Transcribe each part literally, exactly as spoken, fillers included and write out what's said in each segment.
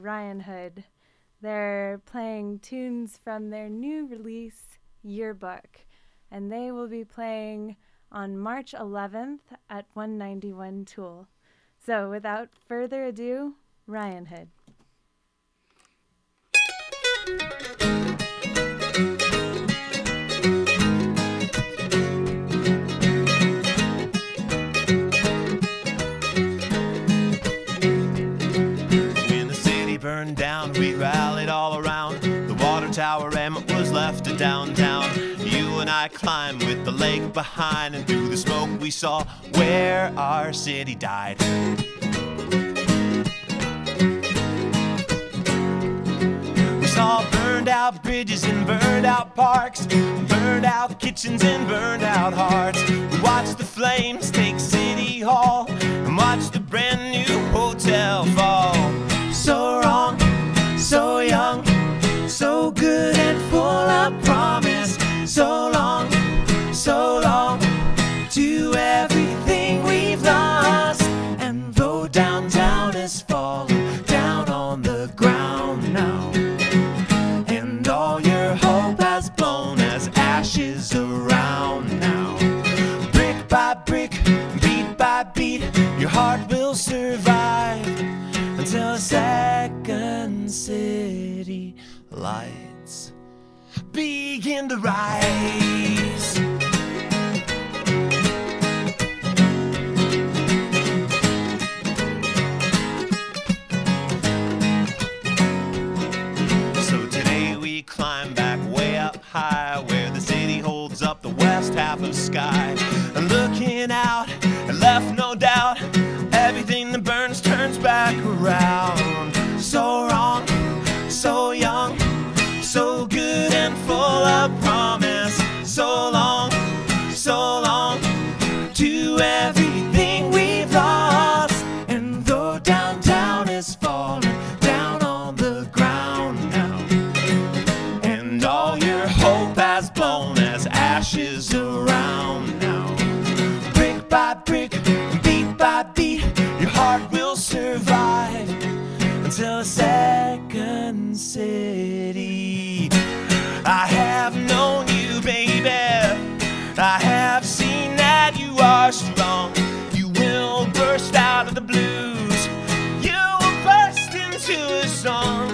Ryan Hood. They're playing tunes from their new release, Yearbook, and they will be playing on March eleventh at one ninety-one Toole. So without further ado, Ryan Hood. Burned down, we rallied all around the water tower, and it was left to downtown. You and I climbed with the lake behind, and through the smoke we saw where our city died. We saw burned out bridges and burned out parks, burned out kitchens and burned out hearts. We watched the flames take City Hall and watched the brand new hotel fall. So wrong, so young, so good and full of promise. So long, so long to everything we've lost. And though downtown is falling down on the ground now, and all your hope has blown as ashes around now, brick by brick, beat by beat, your heart will survive until the second city lights begin to rise. So today we climb back way up high, where the city holds up the west half of sky. And looking out, and left no doubt, everything that burns turns back around. So wrong, so young, so good and full of promise. So long, so long to everything we've lost. And though downtown is falling down on the ground now, and all your hope has blown as ashes around now, brick by brick, beat by beat, your heart will survive until the second city. I have known you, baby. I have seen that you are strong. You will burst out of the blues. You will burst into a song.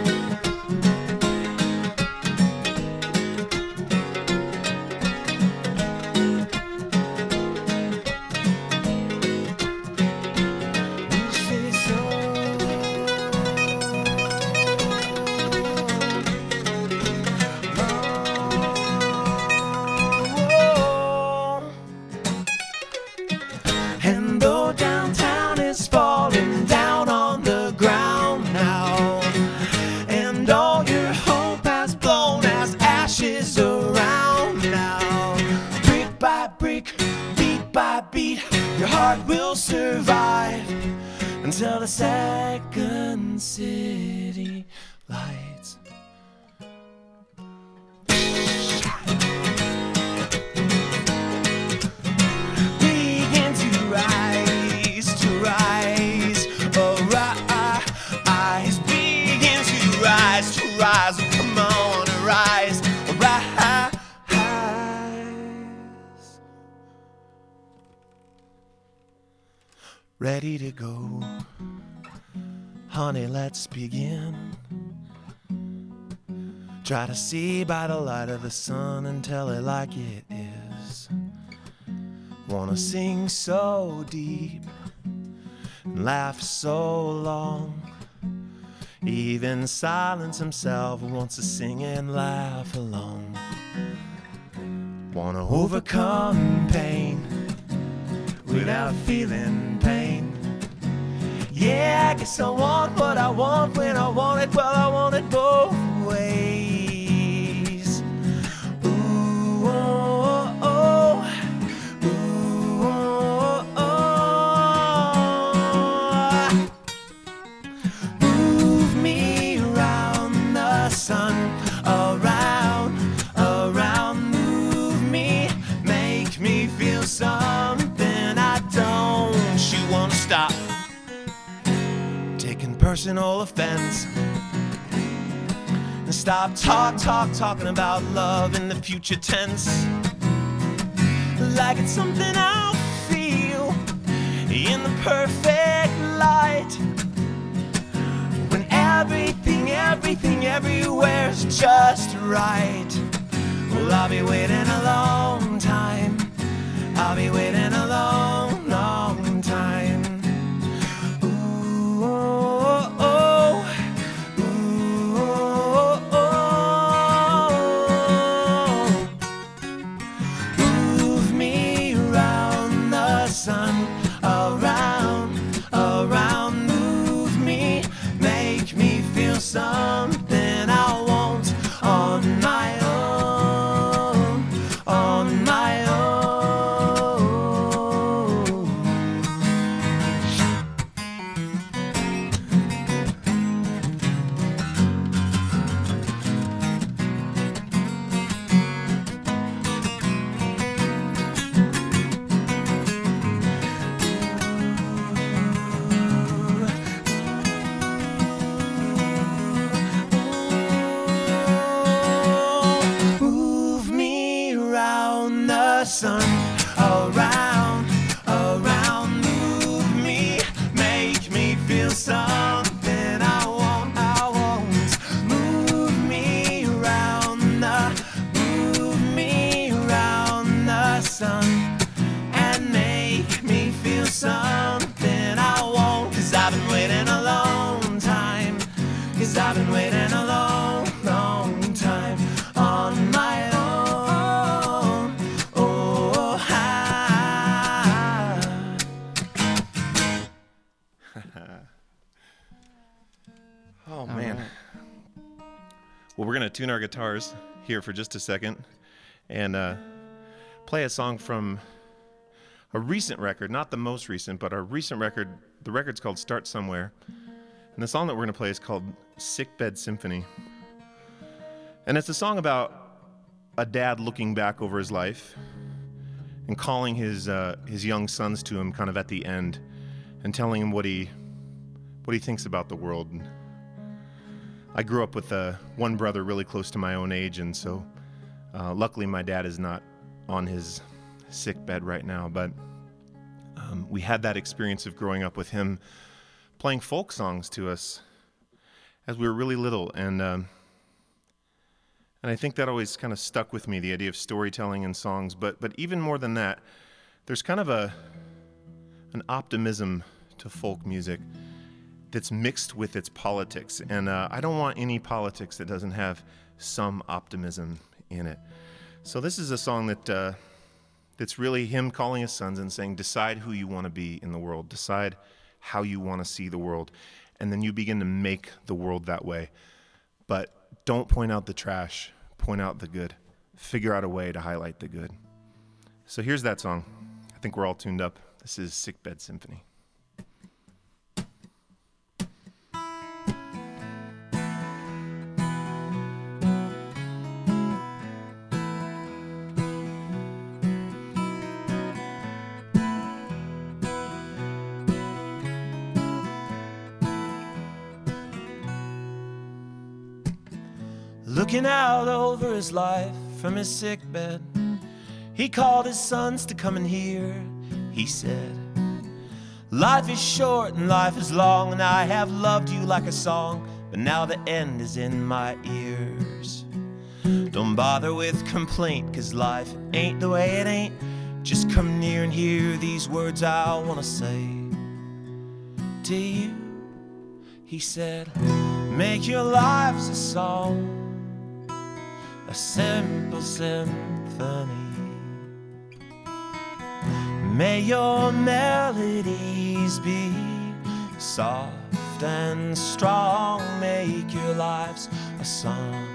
Your heart will survive until the second city lights. Begin to rise, to rise, arise. Begin to rise, to rise. Oh, come on, arise, arise. Ready to go, honey, let's begin. Try to see by the light of the sun and tell it like it is. Wanna sing so deep and laugh so long. Even silence himself wants to sing and laugh along. Wanna overcome pain without feeling pain. Yeah, I guess I want what I want when I want it. Well, I want it both ways. Ooh, oh, oh, ooh, oh, oh. Move me around the sun, around, around. Move me, make me feel something I don't. You wanna stop taking personal offense. And stop talk, talk, talking about love in the future tense. Like it's something I'll feel in the perfect light. When everything, everything, everywhere's just right. Well, I'll be waiting a long time. I'll be waiting a long, long time. Ooh, oh, oh. Ooh, oh, oh. Move me around the sun, around, around. Move me, make me feel something I want on my own, on my own. Sun, around, around, move me, make me feel something I want, I want. Move me around the, move me around the sun, and make me feel something I want. Cause I've been waiting a long time, cause I've been waiting a long, long time on my own. Oh, man. Well, we're going to tune our guitars here for just a second and uh, play a song from a recent record, not the most recent, but our recent record. The record's called Start Somewhere. And the song that we're going to play is called Sickbed Symphony. And it's a song about a dad looking back over his life and calling his uh, his young sons to him kind of at the end and telling him what he what he thinks about the world. And I grew up with uh, one brother really close to my own age, and so uh, luckily my dad is not on his sick bed right now, but um, we had that experience of growing up with him playing folk songs to us as we were really little, and um, and I think that always kind of stuck with me, the idea of storytelling in songs, but but even more than that, there's kind of a an optimism to folk music that's mixed with its politics. And uh, I don't want any politics that doesn't have some optimism in it. So this is a song that uh, that's really him calling his sons and saying, decide who you want to be in the world. Decide how you want to see the world. And then you begin to make the world that way. But don't point out the trash. Point out the good. Figure out a way to highlight the good. So here's that song. I think we're all tuned up. This is Sickbed Symphony. Looking out over his life from his sick bed, he called his sons to come and hear. He said, life is short and life is long, and I have loved you like a song, but now the end is in my ears. Don't bother with complaint, cause life ain't the way it ain't. Just come near and hear these words I wanna say to you. He said, make your lives a song, a simple symphony. May your melodies be soft and strong. Make your lives a song.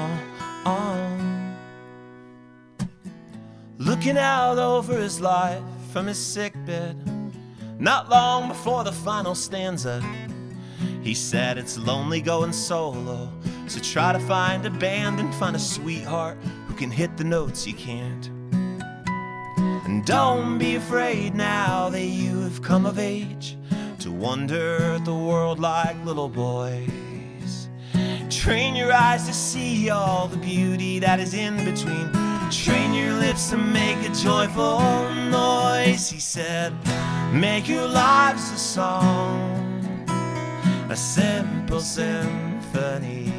Looking out over his life from his sickbed, not long before the final stanza, he said it's lonely going solo, so try to find a band and find a sweetheart who can hit the notes you can't. And don't be afraid now that you have come of age to wander the world like little boys. Train your eyes to see all the beauty that is in between. Train your lips to make a joyful noise, he said. Make your lives a song, a simple symphony.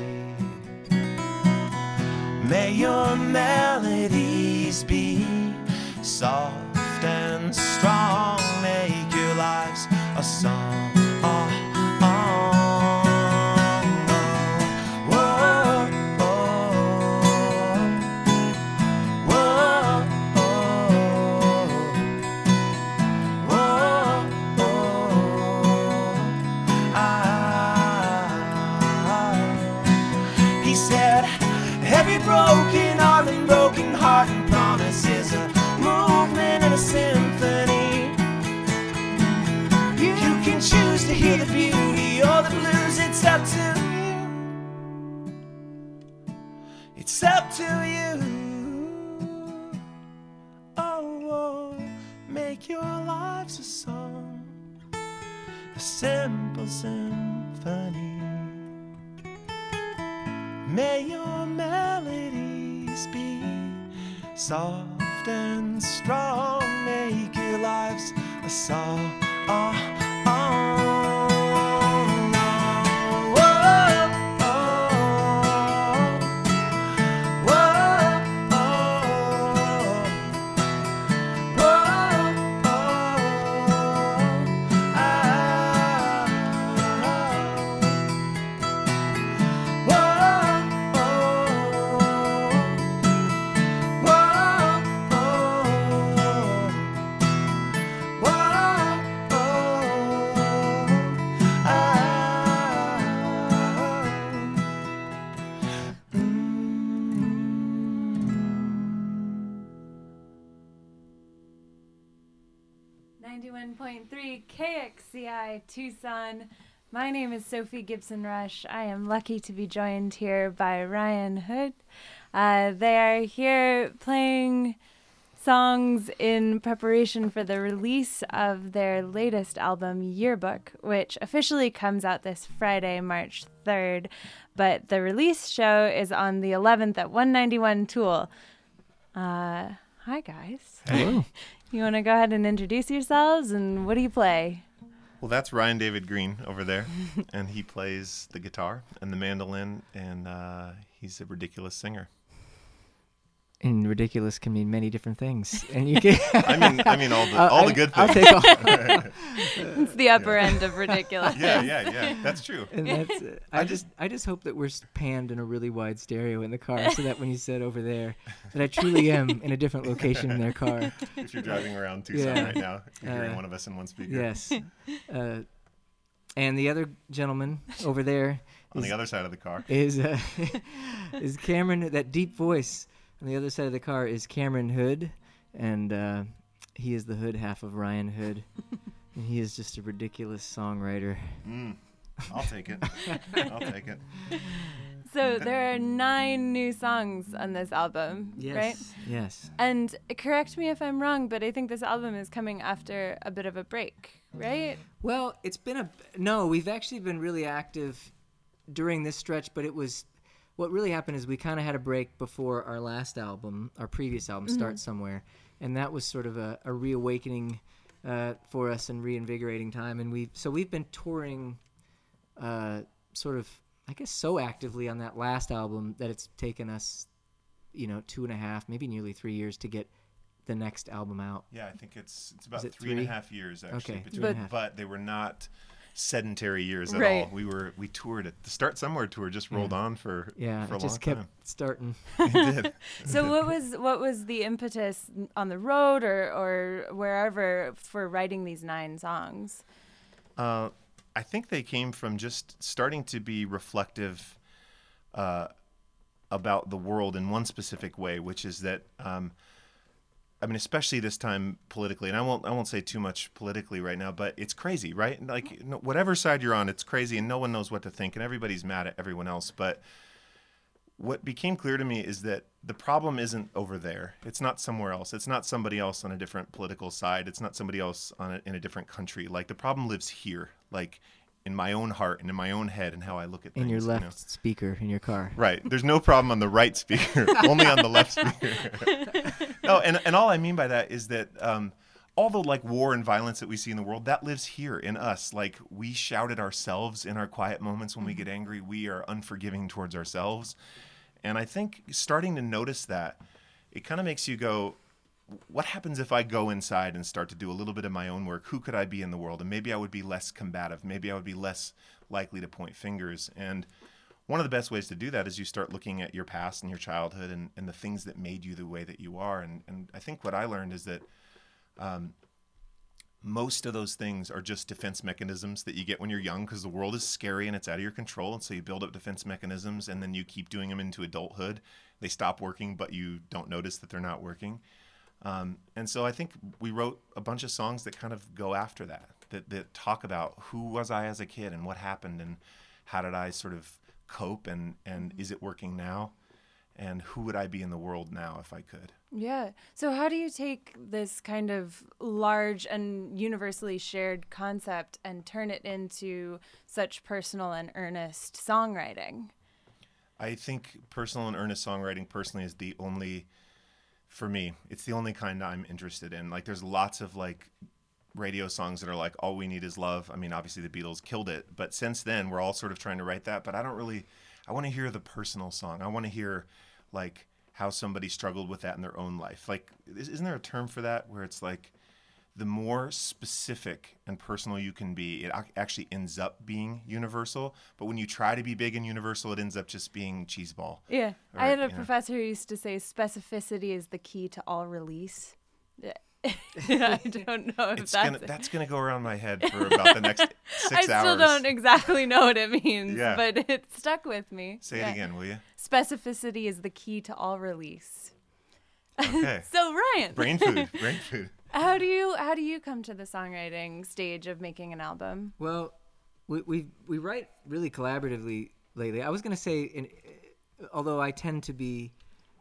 May your melodies be soft and strong. Make your lives a song. Broken arm and broken heart and promise is a movement and a symphony. You, you can choose to hear the beauty or the blues. It's up to you. It's up to you. Oh, oh, make your lives a song, a simple symphony. May your melodies be soft and strong. Make your lives a song. Oh, oh, oh, oh, oh, oh, oh, ah. ninety-one point three K X C I Tucson. My name is Sophie Gibson Rush. I am lucky to be joined here by Ryan Hood. Uh, they are here playing songs in preparation for the release of their latest album, Yearbook, which officially comes out this Friday, March third. But the release show is on the eleventh at one ninety-one Toole. Uh, hi, guys. Hello. You want to go ahead and introduce yourselves, and what do you play? Well, that's Ryan David Green over there, and he plays the guitar and the mandolin, and uh, he's a ridiculous singer. And ridiculous can mean many different things, and you can. I mean, I mean all the all I, the good I'll things. take all. It's the upper yeah. end of ridiculous. Yeah, yeah, yeah. That's true. And that's. Uh, I just, I just hope that we're panned in a really wide stereo in the car, so that when you said over there, that I truly am in a different location in their car. If you're driving around Tucson yeah. right now, you're hearing uh, one of us in one speaker. Yes. Uh, and the other gentleman over there on is, the other side of the car is uh, is Cameron. That deep voice. On the other side of the car is Cameron Hood, and uh, he is the Hood half of Ryan Hood, and he is just a ridiculous songwriter. Mm, I'll take it. I'll take it. So there are nine new songs on this album, yes, right? Yes. And correct me if I'm wrong, but I think this album is coming after a bit of a break, right? Well, it's been a... No, we've actually been really active during this stretch, but it was... What really happened is we kind of had a break before our last album, our previous album, Start mm-hmm. Somewhere, and that was sort of a, a reawakening uh, for us and reinvigorating time. And we so we've been touring, uh, sort of, I guess, so actively on that last album that it's taken us, you know, two and a half, maybe nearly three years to get the next album out. Yeah, I think it's it's about it three, three and a half years actually. Okay, between, but, but they were not sedentary years at right. all. We were we toured it. The Start Somewhere tour just rolled yeah. on for yeah, for a it just long kept time. starting. It did. It so did. what was what was the impetus on the road or or wherever for writing these nine songs? Uh, I think they came from just starting to be reflective uh, about the world in one specific way, which is that. Um, I mean, especially this time politically, and I won't I won't say too much politically right now, but it's crazy, right? Like, no, whatever side you're on, it's crazy, and no one knows what to think, and everybody's mad at everyone else. But what became clear to me is that the problem isn't over there. It's not somewhere else. It's not somebody else on a different political side. It's not somebody else on a, in a different country. Like, the problem lives here, like in my own heart and in my own head and how I look at things. In your left you know? speaker in your car. Right. There's no problem on the right speaker, only on the left speaker. No, and, and all I mean by that is that um, all the like war and violence that we see in the world, that lives here in us. Like we shout at ourselves in our quiet moments when we get angry. We are unforgiving towards ourselves. And I think starting to notice that, it kind of makes you go, what happens if I go inside and start to do a little bit of my own work? Who could I be in the world? And maybe I would be less combative. Maybe I would be less likely to point fingers. And one of the best ways to do that is you start looking at your past and your childhood and, and the things that made you the way that you are. And, and I think what I learned is that um, most of those things are just defense mechanisms that you get when you're young because the world is scary and it's out of your control. And so you build up defense mechanisms and then you keep doing them into adulthood. They stop working, but you don't notice that they're not working. Um, and so I think we wrote a bunch of songs that kind of go after that, that, that talk about who was I as a kid and what happened and how did I sort of cope and, and is it working now? And who would I be in the world now if I could? Yeah. So how do you take this kind of large and universally shared concept and turn it into such personal and earnest songwriting? I think personal and earnest songwriting personally is the only... For me, it's the only kind I'm interested in. Like, there's lots of like radio songs that are like, all we need is love. I mean, obviously the Beatles killed it, but since then we're all sort of trying to write that. But I don't really, I want to hear the personal song. I want to hear like how somebody struggled with that in their own life. Like, isn't there a term for that where it's like the more specific and personal you can be, it actually ends up being universal. But when you try to be big and universal, it ends up just being cheeseball. Yeah. Or, I had a you know. professor who used to say specificity is the key to all release. I don't know if it's that's gonna, that's going to go around my head for about the next six I hours. still don't exactly know what it means, Yeah. but it stuck with me. Say Yeah. it again, will you? Specificity is the key to all release. Okay. So Ryan, Brain food. Brain food. how do you how do you come to the songwriting stage of making an album? Well, we we we write really collaboratively lately. I was gonna say, in, although I tend to be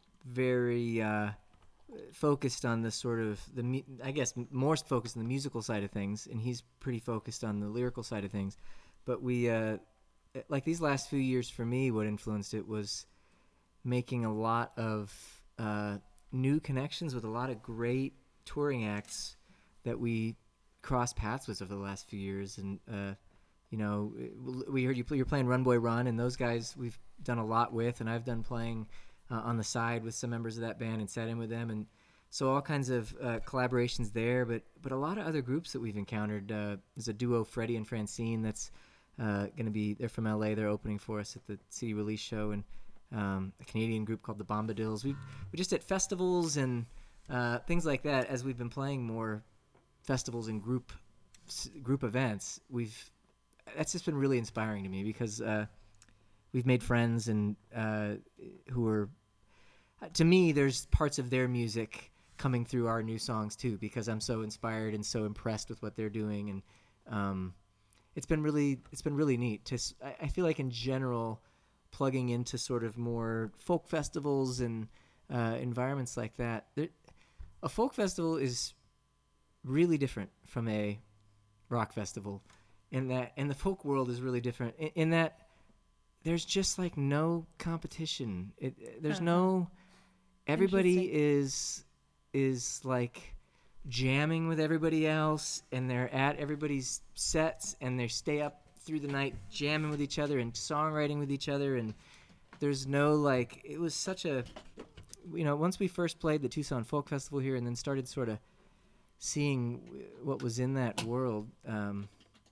very uh, focused on the sort of the mu- I guess more focused on the musical side of things, and he's pretty focused on the lyrical side of things. But we uh, like these last few years for me, what influenced it was making a lot of uh, new connections with a lot of great touring acts that we crossed paths with over the last few years. And uh, you know, we heard you play, you're playing Run Boy Run, and those guys we've done a lot with, and I've done playing uh, on the side with some members of that band and sat in with them, and so all kinds of uh, collaborations there. But but a lot of other groups that we've encountered. Uh, there's a duo, Freddie and Francine, that's uh, going to be. They're from L A. They're opening for us at the C D release show, and um, a Canadian group called the Bombadils. We we just at festivals and uh, things like that. As we've been playing more festivals and group group events, we've that's just been really inspiring to me because uh, we've made friends and uh, who are, to me, there's parts of their music coming through our new songs too, because I'm so inspired and so impressed with what they're doing, and um, it's been really it's been really neat to. I, I feel like in general, plugging into sort of more folk festivals and uh, environments like that, there, a folk festival is really different from a rock festival. In that, and the folk world is really different in, in that there's just like no competition. It, there's Uh-huh. no, everybody Interesting. is is like jamming with everybody else, and they're at everybody's sets, and they stay up through the night jamming with each other and songwriting with each other. And there's no like, it was such a, you know, once we first played the Tucson Folk Festival here, and then started sort of seeing what was in that world. Um,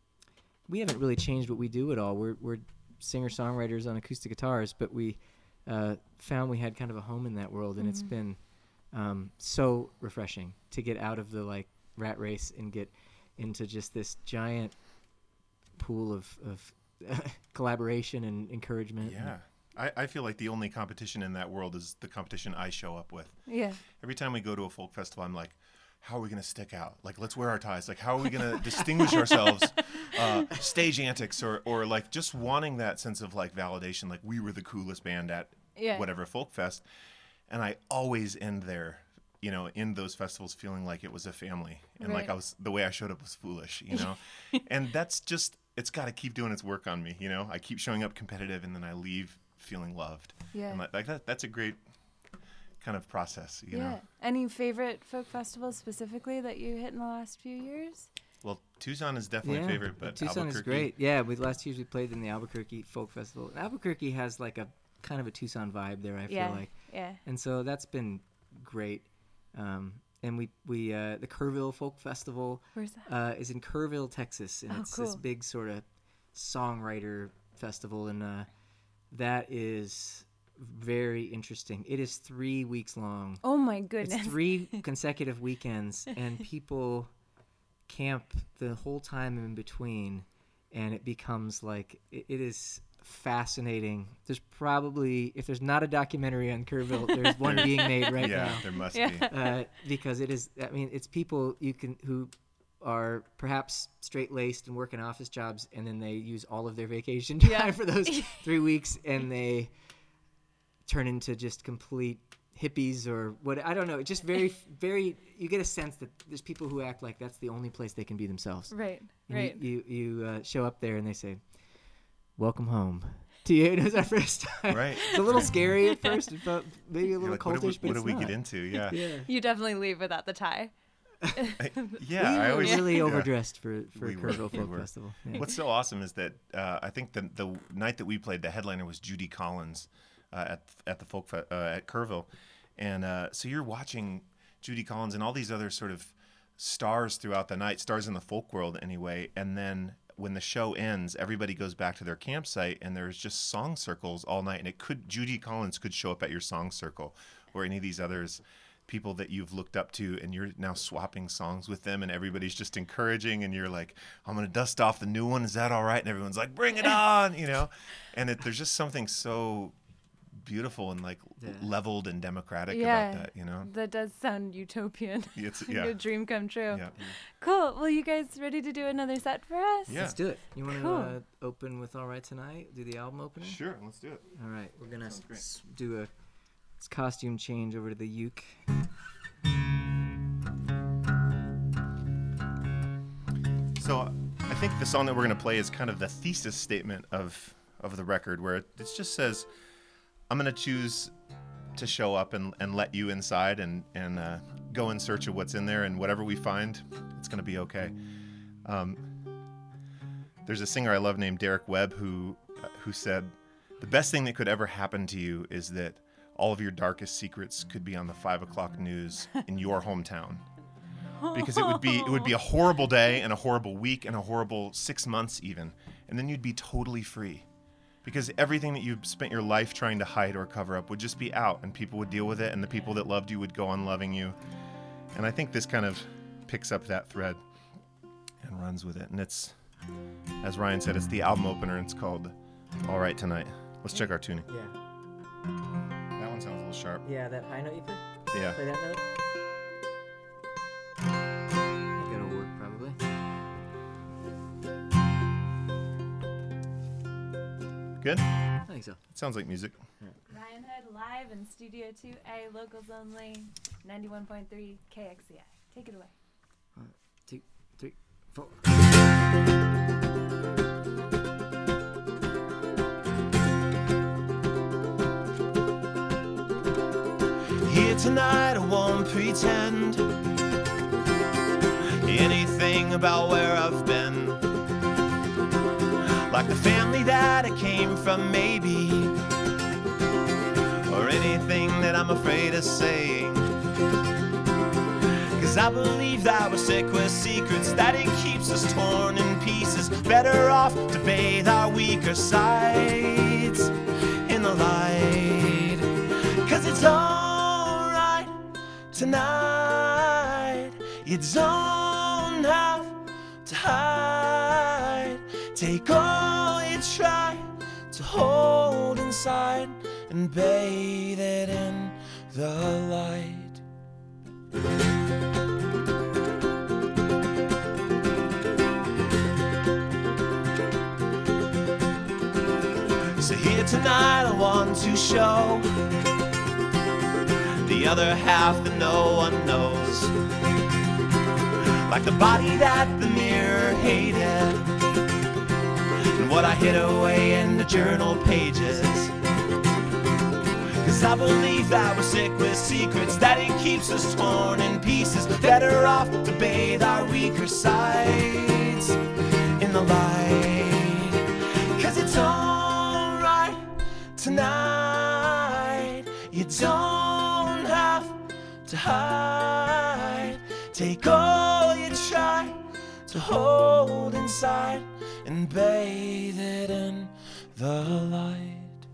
we haven't really changed what we do at all. We're we're singer-songwriters on acoustic guitars, but we uh, found we had kind of a home in that world, and Mm-hmm. it's been um, so refreshing to get out of the like rat race and get into just this giant pool of, of collaboration and encouragement. Yeah. I, I feel like the only competition in that world is the competition I show up with. Yeah. Every time we go to a folk festival, I'm like, how are we going to stick out? Like, let's wear our ties. Like, how are we going to distinguish ourselves? Uh, stage antics or, or like just wanting that sense of like validation. Like we were the coolest band at Yeah. whatever folk fest. And I always end there, you know, in those festivals feeling like it was a family. And like Right. I was, the way I showed up was foolish, you know? And that's just, it's got to keep doing its work on me. You know, I keep showing up competitive, and then I leave feeling loved. Yeah. And like, like that, that's a great kind of process. You yeah. know. Any favorite folk festivals specifically that you hit in the last few years? Well, Tucson is definitely yeah, a favorite, but Tucson Albuquerque, is great. Yeah, we last year we played in the Albuquerque Folk Festival. And Albuquerque has like a kind of a Tucson vibe there, I yeah. feel like. Yeah. And so that's been great. Um, and we we uh, the Kerrville Folk Festival Where's that? uh, is in Kerrville, Texas, and Oh, it's this cool. big sort of songwriter festival, and uh, that is very interesting. It is three weeks long. Oh my goodness. It's three consecutive weekends, and people camp the whole time in between, and it becomes like it, it is fascinating. There's probably, if there's not a documentary on Kerrville, there's one being made right yeah, now. there must Yeah. be. Uh, because it is, I mean, it's people you can who are perhaps straight-laced and working office jobs, and then they use all of their vacation time Yeah. for those three weeks, and they turn into just complete hippies or what, I don't know. It's just very, very, you get a sense that there's people who act like that's the only place they can be themselves. Right. And Right. You, you, you uh, show up there and they say, welcome home to you. It was our first time. Right. It's a little scary at first. It felt maybe a You're little like, what cultish, do we, but what do it's we not. get into? Yeah. Yeah. You definitely leave without the tie. I- yeah, we I were always really yeah. overdressed for, for We were, Kerrville we Folk were. Festival. Yeah. What's so awesome is that uh, I think the the night that we played, the headliner was Judy Collins uh, at at the folk fe- uh, at Kerrville, and uh, so you're watching Judy Collins and all these other sort of stars throughout the night, stars in the folk world anyway, and then when the show ends, everybody goes back to their campsite, and there's just song circles all night, and it could Judy Collins could show up at your song circle, or any of these others. People that you've looked up to, and you're now swapping songs with them, and everybody's just encouraging, and you're like, I'm gonna dust off the new one, is that all right? And everyone's like, bring it on, you know. And it, there's just something so beautiful and like Yeah. Mm-hmm. leveled and democratic Yeah. about that, you know. That does sound utopian. It's Like yeah, a dream come true. yeah. Cool. Well, you guys ready to do another set for us? Yeah. Let's do it. You want to Cool. uh, open with All Right Tonight? Do the album opening? Sure, let's do it. All right. We're going to Sounds great. s- do a s- costume change over to the uke. So I think the song that we're gonna play is kind of the thesis statement of of the record, where it, it just says, I'm gonna choose to show up and, and let you inside and and uh, go in search of what's in there, and whatever we find, it's gonna be okay. Um, there's a singer I love named Derek Webb who uh, who said, the best thing that could ever happen to you is that all of your darkest secrets could be on the five o'clock news in your hometown. Because it would be it would be a horrible day and a horrible week and a horrible six months even, and then you'd be totally free, because everything that you've spent your life trying to hide or cover up would just be out, and people would deal with it, and the people that loved you would go on loving you. And I think this kind of picks up that thread and runs with it, and it's, as Ryan said, it's the album opener. It's called All Right Tonight. Let's check our tuning. Yeah. That one sounds a little sharp. Yeah, that high note you play? Yeah. Play that note? I think it'll work probably. Good? I think so. It sounds like music. Ryan Hood live in Studio two A, locals only, ninety-one point three K X C I. Take it away. One, two, three, four. Here tonight, I won't pretend anything about where I've been. Like the family that I came from, maybe, or anything that I'm afraid of saying. Cause I believe that we're sick with secrets, that it keeps us torn in pieces. Better off to bathe our weaker sides in the light. Cause it's alright tonight. You don't have to hide. Take all you try to hold inside and bathe it in the light. So here tonight I want to show the other half that no one knows, like the body that the mirror hated, and what I hid away in the journal pages. Cause I believe that we're sick with secrets, that it keeps us torn in pieces. Better off to bathe our weaker sides in the light. Cause it's alright tonight. You don't have to hide. Take all you try to hold inside and bathe it in the light.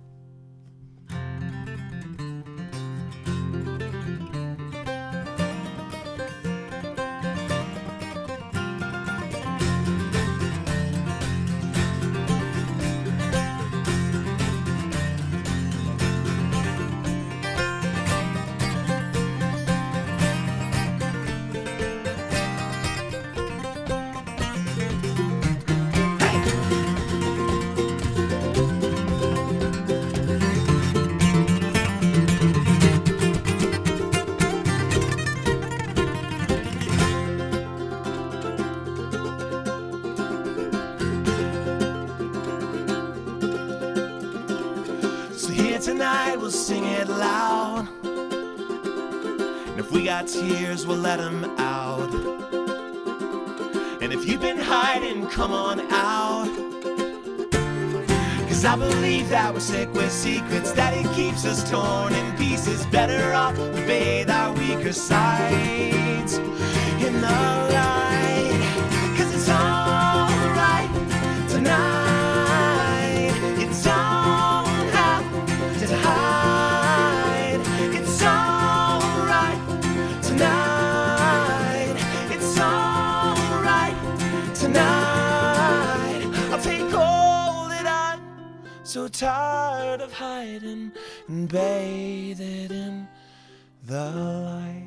Tonight we'll sing it loud, and if we got tears we'll let them out. And if you've been hiding, come on out. Cause I believe that we're sick with secrets, that it keeps us torn in pieces. Better off to bathe our weaker sides in the light. Cause it's alright tonight. It's alright to hide. It's alright tonight. It's alright tonight. I'll take all that I'm so tired of hiding and bathe it in the light.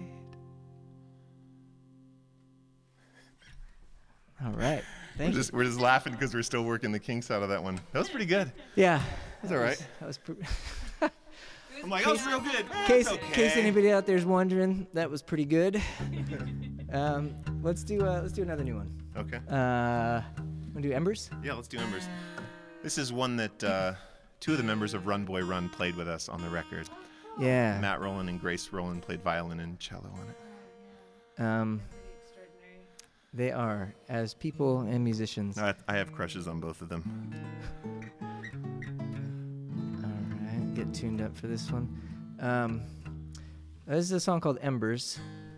All right. We're Thank just, we're just laughing because we're still working the kinks out of that one. That was pretty good. you. Yeah. That's all right. That was pretty. I'm like, that was real good. In case, That's okay. case anybody out there's wondering, that was pretty good. um, let's do uh, let's do another new one. Okay. Uh, wanna do Embers? Yeah, let's do Embers. This is one that uh, two of the members of Run Boy Run played with us on the record. Yeah. Matt Rowland and Grace Rowland played violin and cello on it. Um, they are, as people and musicians. I, I have crushes on both of them. All right, get tuned up for this one. Um, this is a song called Embers.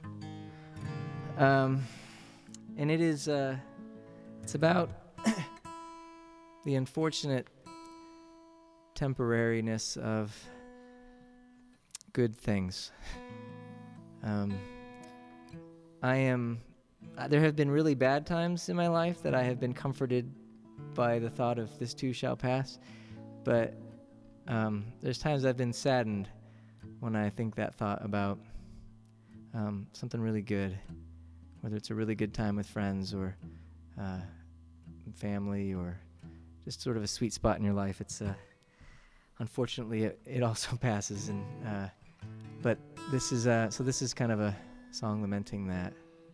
Um, and it is, uh, it's about the unfortunate temporariness of good things. Um, I am, uh, there have been really bad times in my life that I have been comforted by the thought of this too shall pass. But um, there's times I've been saddened when I think that thought about um, something really good, whether it's a really good time with friends or uh, family or just sort of a sweet spot in your life. It's uh, unfortunately it, it also passes, and uh, but this is uh, so this is kind of a song lamenting that.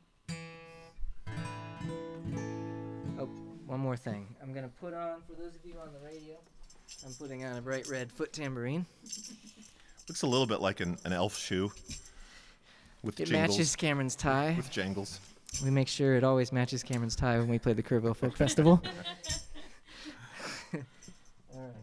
Oh, one more thing. I'm gonna put on, for those of you on the radio, I'm putting on a bright red foot tambourine. Looks a little bit like an, an elf shoe with It jingles. matches Cameron's tie. With jangles. We make sure it always matches Cameron's tie when we play the Kerrville Folk Festival. All right.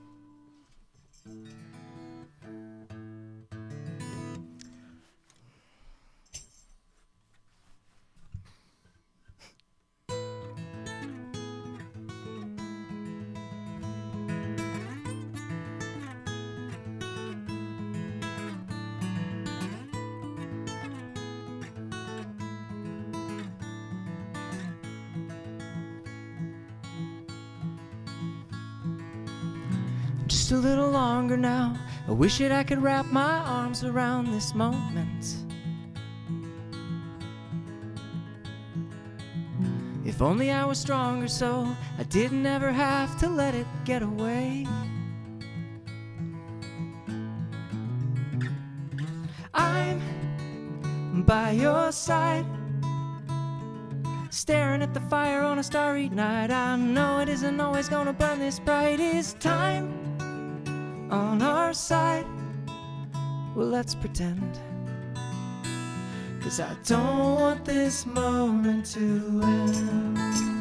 Just a little longer now. I wish that I could wrap my arms around this moment. If only I was stronger so I didn't ever have to let it get away. I'm by your side, staring at the fire on a starry night. I know it isn't always gonna burn this bright. Is time on our side? Well, let's pretend, 'cause I don't want this moment to end.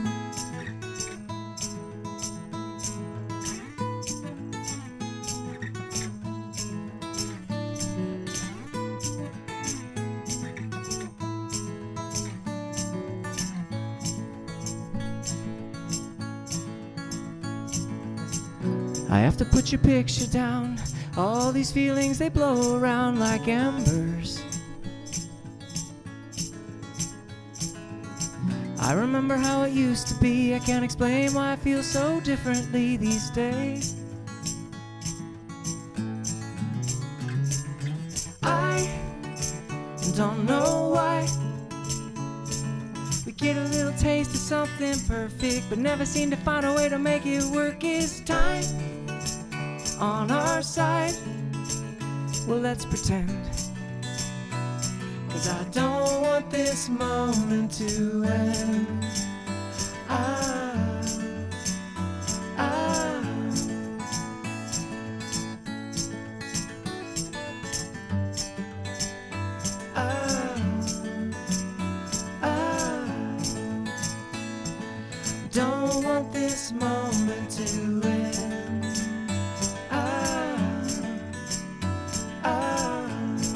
I have to put your picture down. All these feelings, they blow around like embers. I remember how it used to be. I can't explain why I feel so differently these days. I don't know why we get a little taste of something perfect, but never seem to find a way to make it work. Is time on our side? Well, let's pretend, 'cause I don't want this moment to end. Ah, ah. Ah, ah. Don't want this moment to end. Ah, ah.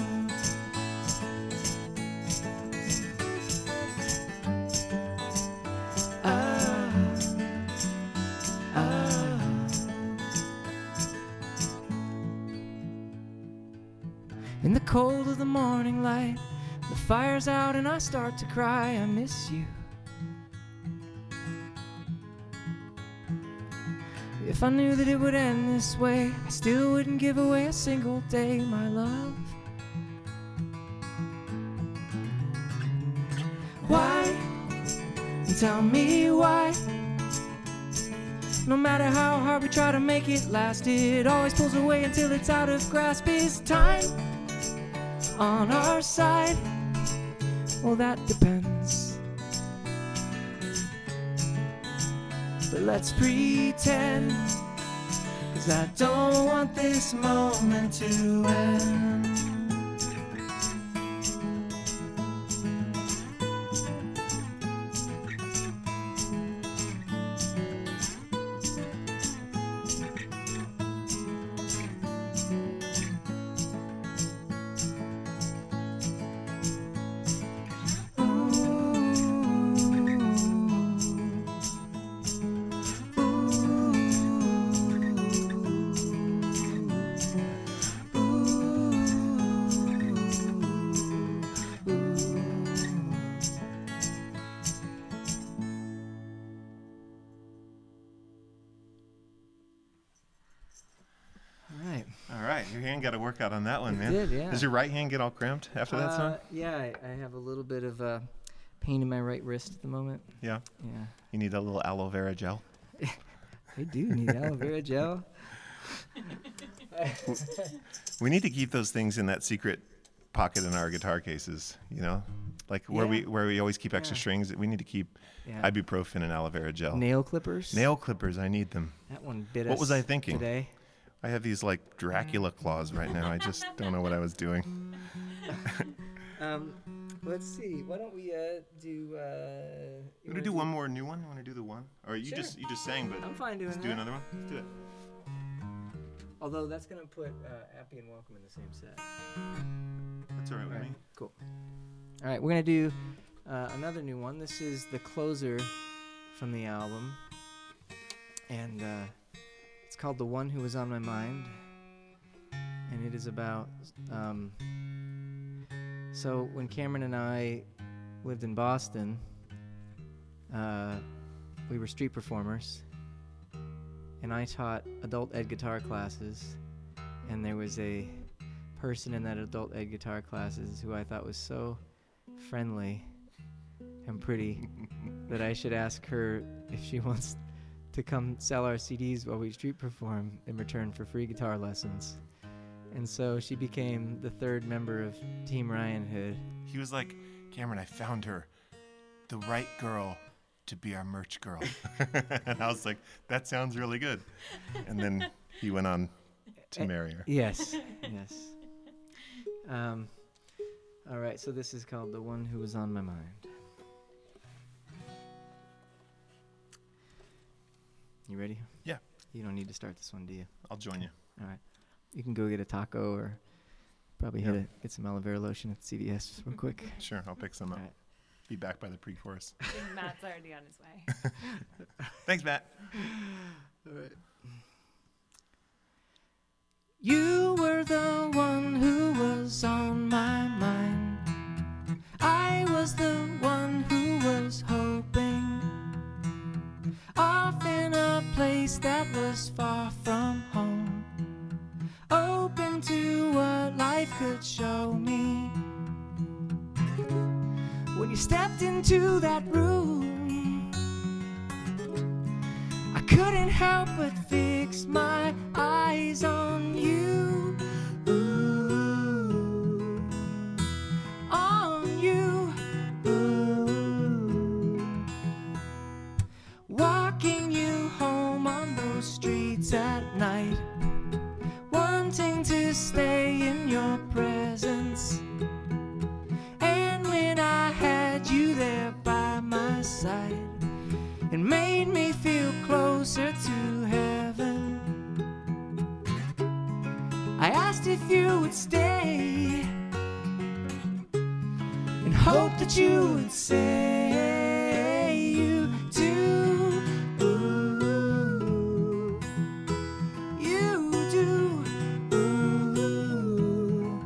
Ah, ah. In the cold of the morning light, the fire's out and I start to cry. I miss you. If I knew that it would end this way, I still wouldn't give away a single day, my love. Why? Tell me why. No matter how hard we try to make it last, it always pulls away until it's out of grasp. Is time on our side? Well, that depends. But let's pretend, 'cause I don't want this moment to end. All right, your hand got to work out on that one, It man. did, yeah. Does your right hand get all cramped after that song? Uh, yeah, I, I have a little bit of uh, pain in my right wrist at the moment. Yeah. Yeah. You need a little aloe vera gel. I do need aloe vera gel. We need to keep those things in that secret pocket in our guitar cases, you know? Like where Yeah. we where we always keep extra Yeah. strings. We need to keep Yeah. ibuprofen and aloe vera gel. Nail clippers. Nail clippers, I need them. That one bit What us was I thinking? today. I have these like Dracula claws right now. I just don't know what I was doing. Um, let's see. Why don't we uh, do? Uh, You you want to do one more new one? You want to do the one? Or you Sure. just you just sang, but I'm fine doing let's that. do another one. Let's do it. Although that's gonna put uh, Appy and Welcome in the same set. That's all right with Alright, me. Cool. All right, we're gonna do uh, another new one. This is the closer from the album, and uh, it's called "The One Who Was on My Mind," and it is about. Um, so when Cameron and I lived in Boston, uh, we were street performers, and I taught adult ed guitar classes, and there was a person in that adult ed guitar classes who I thought was so friendly and pretty that I should ask her if she wants to come sell our C Ds while we street perform in return for free guitar lessons. And so she became the third member of Team Ryan Hood. He was like, Cameron, I found her. the right girl to be our merch girl. And I was like, that sounds really good. And then he went on to marry her. Yes, yes. Um, all right, so this is called The One Who Was on My Mind. You ready? Yeah. You don't need to start this one, do you? I'll join you. All right. You can go get a taco or probably Yep. hit it, get some aloe vera lotion at C V S real quick. Sure, I'll pick some up. All right. Be back by the pre-chorus. I think Matt's already on his way. Thanks, Matt. All right. You were the one who was on my mind. I was the one who was hoping. Off in a place that was far from home. Open to what life could show me. When you stepped into that room, I couldn't help but fix my eyes on you. Ooh, on you. Ooh. Walking you home on those streets at night, wanting to stay in your presence. And when I had you there by my side, it made me feel closer to heaven. I asked if you would stay and hope that you would say you do. Ooh, you do. Ooh.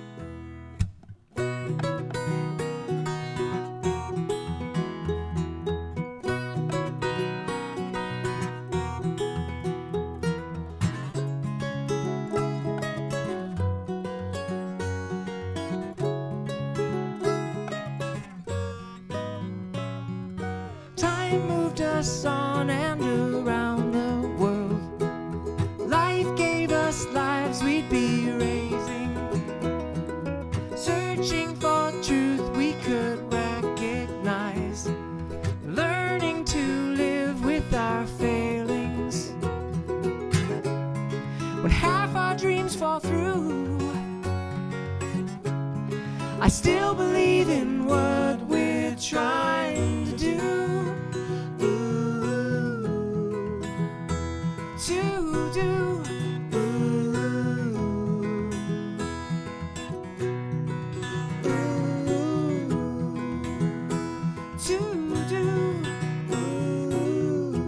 Time moved us on and around the world. Life gave us lives we'd be raising, searching for truth we could recognize, learning to live with our failings. When half our dreams fall through, I still believe in what we're trying to do. Ooh, to do. Ooh, ooh, to do. Ooh.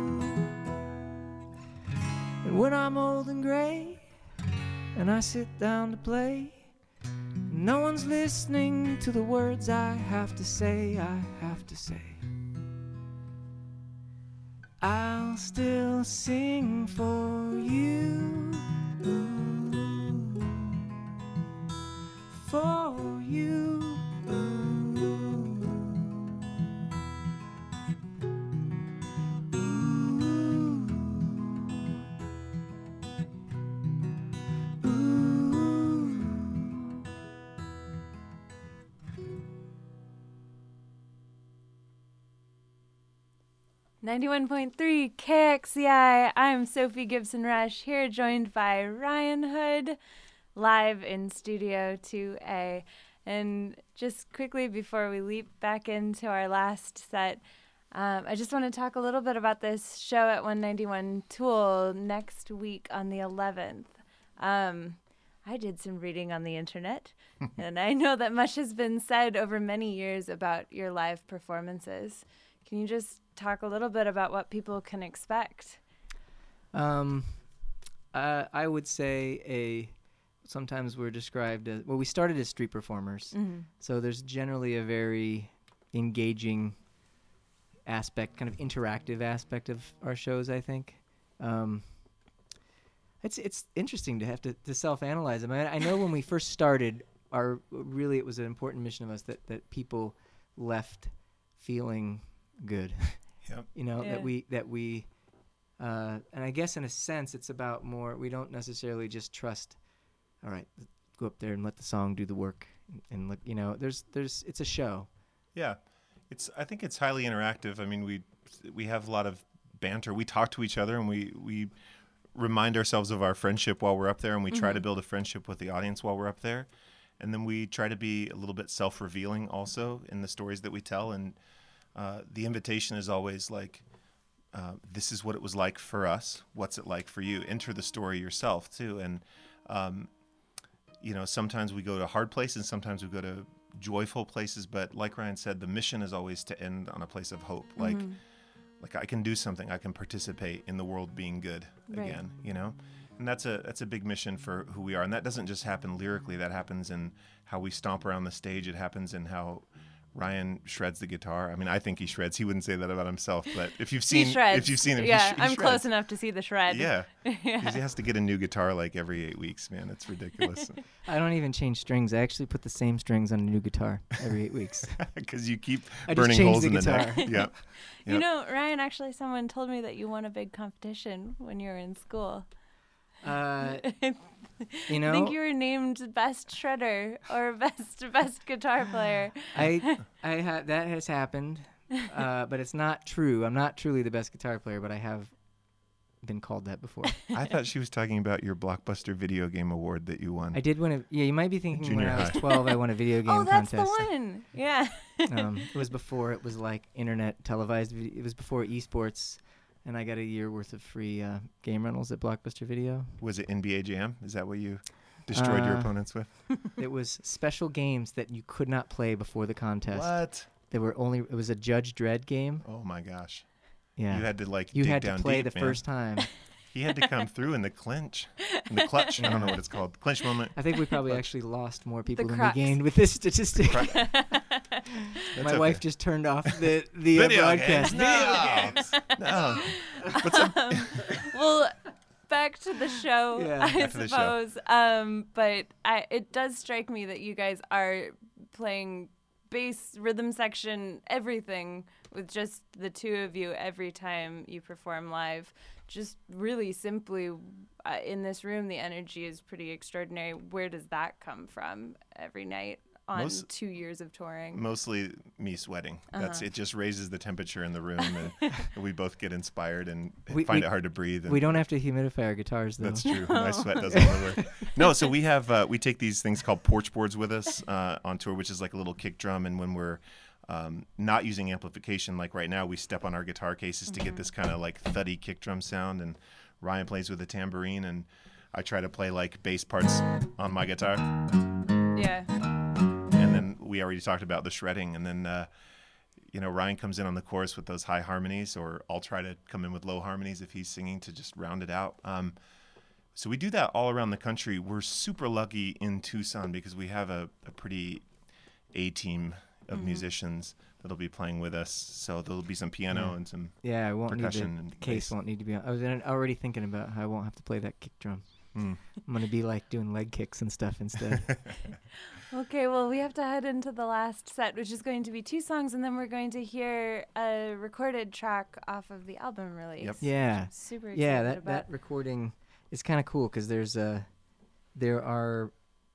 And when I'm old and gray and I sit down to play, no one's listening to the words I have to say, I have to say. I'll still sing for you, for you. ninety-one point three K X C I. I'm Sophie Gibson Rush, here joined by Ryan Hood, live in Studio two A. And just quickly before we leap back into our last set, um, I just want to talk a little bit about this show at one ninety-one Tool next week on the eleventh. Um, I did some reading on the internet, and I know that much has been said over many years about your live performances. Can you just talk a little bit about what people can expect? Um, uh, I would say a. Sometimes we're described as, well, we started as street performers, Mm-hmm. so there's generally a very engaging aspect, kind of interactive aspect of our shows, I think. Um, it's it's interesting to have to, to self-analyze. I mean, I know when we first started, our really it was an important mission of us that, that people left feeling good. Yep. You know, Yeah. that we that we uh, and I guess in a sense it's about more, we don't necessarily just trust, all right, go up there and let the song do the work and, and look, you know, there's there's it's a show. Yeah. It's. I think it's highly interactive. I mean, we we have a lot of banter. We talk to each other, and we we remind ourselves of our friendship while we're up there, and we try Mm-hmm. to build a friendship with the audience while we're up there. And then we try to be a little bit self-revealing also in the stories that we tell. And uh, the invitation is always like, uh, this is what it was like for us. What's it like for you? Enter the story yourself too. And um, you know, sometimes we go to hard places, sometimes we go to joyful places. But like Ryan said, the mission is always to end on a place of hope. Like, like I can do something. I can participate in the world being good Right. again. You know. And that's a that's a big mission for who we are. And that doesn't just happen lyrically. That happens in how we stomp around the stage. It happens in how Ryan shreds the guitar. I mean, I think he shreds. He wouldn't say that about himself. But if you've seen, he shreds. if you've seen him, yeah, he sh- he I'm shreds. close enough to see the shred. Yeah, Yeah. 'Cause he has to get a new guitar like every eight weeks. Man, it's ridiculous. I don't even change strings. I actually put the same strings on a new guitar every eight weeks. Because you keep I just burning changed holes the in the neck. guitar. Yep. You Yep. know, Ryan, actually, someone told me that you won a big competition when you were in school. Uh, I you know, think you were named best shredder or best best guitar player. I I ha- that has happened, uh, but it's not true. I'm not truly the best guitar player, but I have been called that before. I thought she was talking about your Blockbuster Video Game Award that you won. I did win a. Yeah, you might be thinking Junior when I was high. twelve, I won a video game Oh, that's contest. the one. Yeah. Um, it was before it was like internet televised. Vid- it was before esports, and I got a year worth of free uh, game rentals at Blockbuster Video. Was it N B A Jam? Is that what you destroyed your Uh, opponents with? It was special games that you could not play before the contest. What? They were only. It was a Judge Dredd game. Oh my gosh. Yeah. You had to like You dig had to down play deep, the man. first time. He had to come through in the clinch, in the clutch. I don't know what it's called. Clinch moment. I think we probably actually lost more people than we crux. gained with this statistic. That's My okay. wife just turned off the the uh, Video broadcast. games. No. no. What's up? Well, back to the show, Yeah. I Back to the show. suppose. Um, but I, it does strike me that you guys are playing bass, rhythm section, everything with just the two of you every time you perform live. Just really simply, uh, in this room, the energy is pretty extraordinary. Where does that come from every night on Most- two years of touring? Mostly me sweating. That's Uh-huh. it. Just raises the temperature in the room, and we both get inspired and We- find we- it hard to breathe. And We don't have to humidify our guitars though. That's true. My sweat does all the work. No, so we have uh, we take these things called porch boards with us uh, on tour, which is like a little kick drum, and when we're um, not using amplification, like right now, we step on our guitar cases to get this kind of like thuddy kick drum sound, and Ryan plays with a tambourine, and I try to play like bass parts on my guitar, Yeah. and then we already talked about the shredding, and then uh, you know Ryan comes in on the chorus with those high harmonies, or I'll try to come in with low harmonies if he's singing to just round it out. Um, So we do that all around the country. We're super lucky in Tucson because we have a, a pretty A team of Mm-hmm. musicians that'll be playing with us. So there'll be some piano Yeah. and some. Yeah, I won't need Percussion the, and the case bass. won't need to be on. I was in- already thinking about how I won't have to play that kick drum. Mm. I'm gonna be like doing leg kicks and stuff instead. Okay, well, we have to head into the last set, which is going to be two songs, and then we're going to hear a recorded track off of the album release. Yep. Yeah. I'm super excited Yeah, that, about. that recording is kind of cool because there's a there are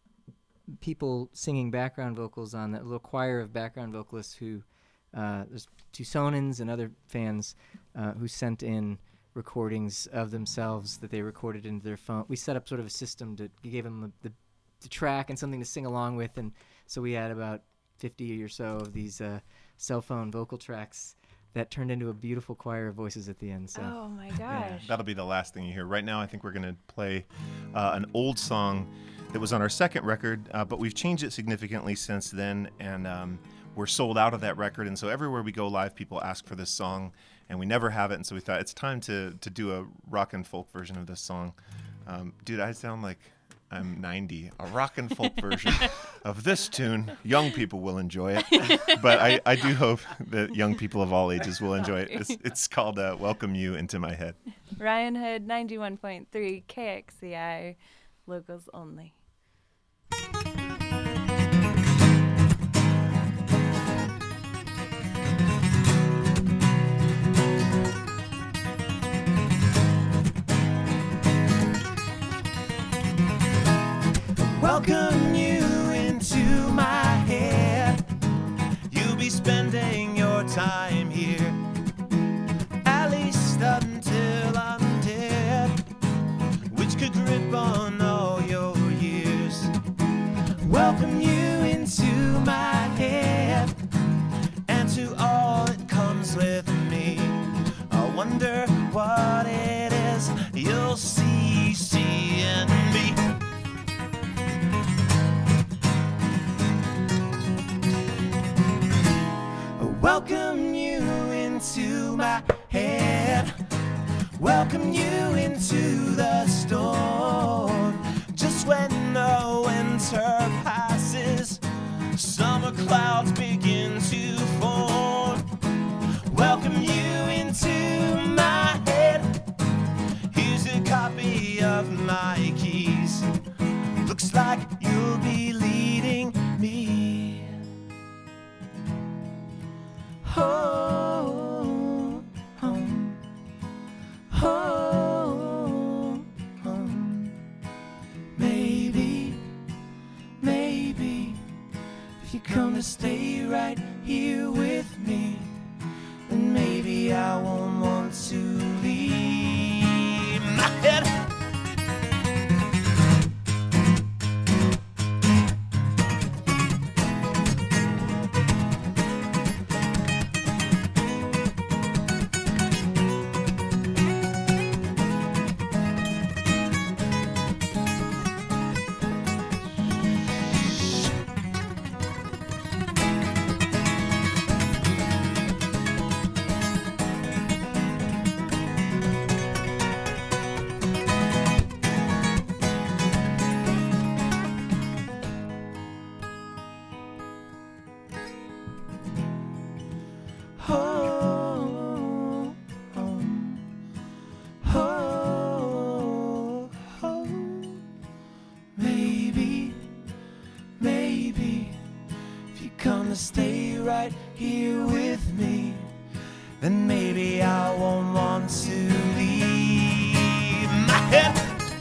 people singing background vocals on that little choir of background vocalists who uh, there's Tucsonans and other fans uh, who sent in recordings of themselves that they recorded into their phone. We set up sort of a system to we gave them the, the, the track and something to sing along with, and so we had about fifty or so of these uh, cell phone vocal tracks that turned into a beautiful choir of voices at the end. So. Oh my Yeah, gosh. that'll be the last thing you hear. Right now, I think we're going to play uh, an old song that was on our second record, uh, but we've changed it significantly since then, and um, we're sold out of that record. And so everywhere we go live, people ask for this song, and we never have it. And so we thought it's time to to do a rock and folk version of this song. Um, dude, I sound like I'm ninety. A rock and folk version of this tune. Young people will enjoy it, but I, I do hope that young people of all ages will enjoy it. It's, it's called uh, Welcome You Into My Head. Ryan Hood, ninety-one point three K X C I, locals only. Welcome you into my head. You'll be spending your I'm here, at least until I'm dead, which could grip on all your years. Welcome you into my head, and to all that comes with me. I wonder what it is you'll see, see in me. Welcome you into my head, welcome you into the storm. Just when the winter passes, summer clouds begin to form. Welcome you into my head, here's a copy of my keys. Looks like you'll be leading me. Oh, home, home, home. Maybe, maybe, if you come to stay right here with me, then maybe I won't want to leave my head. Oh, oh, oh, oh. Maybe, maybe, if you come to stay right here with me, then maybe I won't want to leave my head.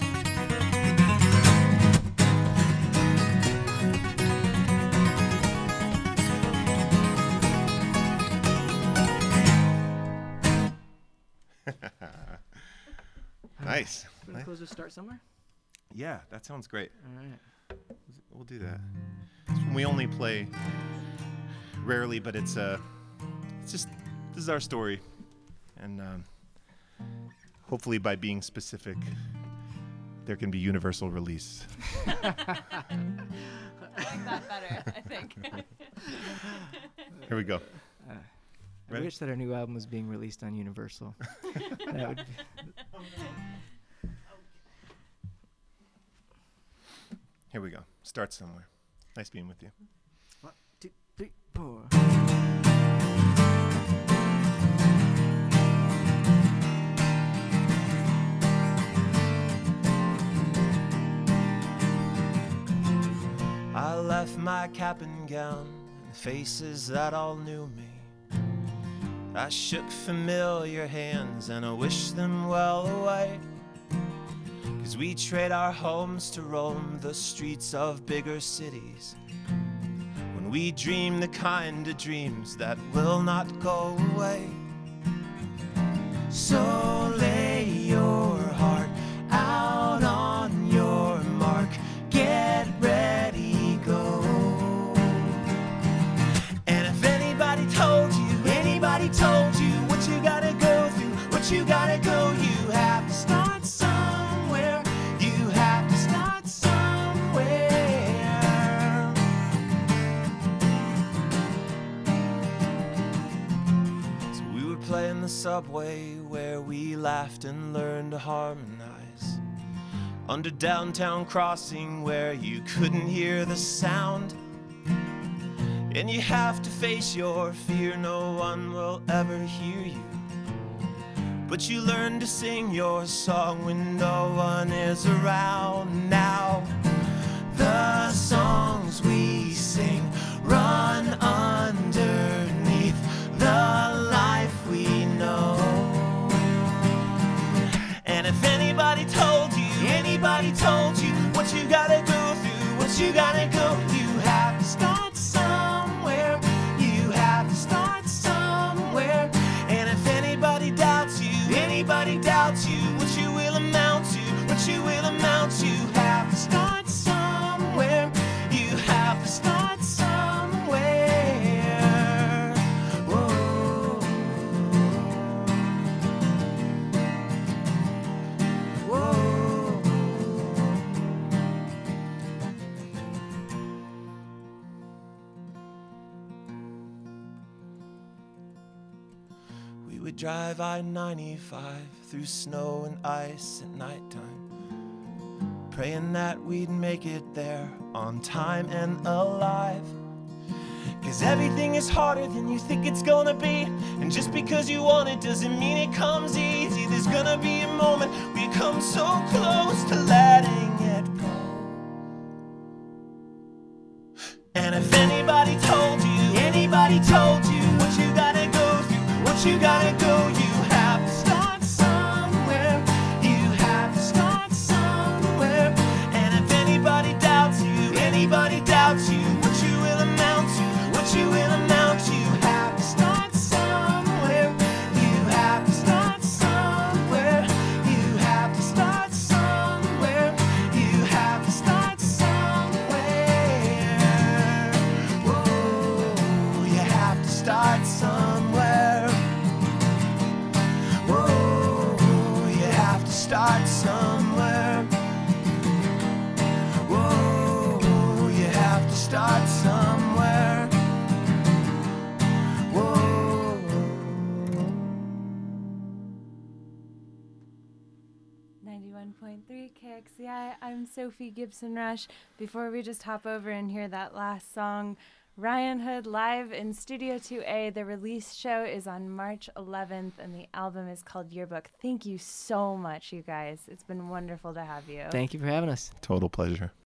Nice. We're gonna close with Start Somewhere. Yeah, that sounds great. All right. We'll do that. We only play rarely, but it's uh, it's just this is our story, and um, hopefully by being specific, there can be universal release. I like that better, I think. Here we go. Uh, I Ready? wish that our new album was being released on Universal. That would be- Here we go. Start somewhere. Nice being with you. One, two, three, four. I left my cap and gown and faces that all knew me. I shook familiar hands and I wished them well away. 'Cause we trade our homes to roam the streets of bigger cities, when we dream the kind of dreams that will not go away. So lay your heart out on your mark, get ready, go. And if anybody told you, anybody told you what you gotta go through, what you gotta go, you have to start somewhere, you have to start somewhere. So we would play in the subway where we laughed and learned to harmonize, under downtown crossing where you couldn't hear the sound. And you have to face your fear, no one will ever hear you, but you learn to sing your song when no one is around. Now the songs we sing run underneath the life we know. And if anybody told you, anybody told you what you gotta go through, what you gotta go, you have to start somewhere, you have to start somewhere. we'd drive I ninety-five through snow and ice at nighttime, praying that we'd make it there on time and alive. Cause everything is harder than you think it's gonna be, and just because you want it doesn't mean it comes easy. There's gonna be a moment we come so close to letting it go. And if anybody told you, anybody told you what you gotta go through, what you gotta go, you have to start somewhere. You have to start somewhere. And if anybody doubts you, anybody doubts you, what you will amount to, what you will amount to, you have to start somewhere. You have to start somewhere. You have to start somewhere. You have to start somewhere. Whoa, you have to start somewhere. Whoa, you have to start somewhere. Whoa, you have to start somewhere. Whoa. ninety-one point three K X C I. I'm Sophie Gibson Rush. Before we just hop over and hear that last song, Ryan Hood live in Studio two A. The release show is on March eleventh, and the album is called Yearbook. Thank you so much, you guys. It's been wonderful to have you. Thank you for having us. Total pleasure.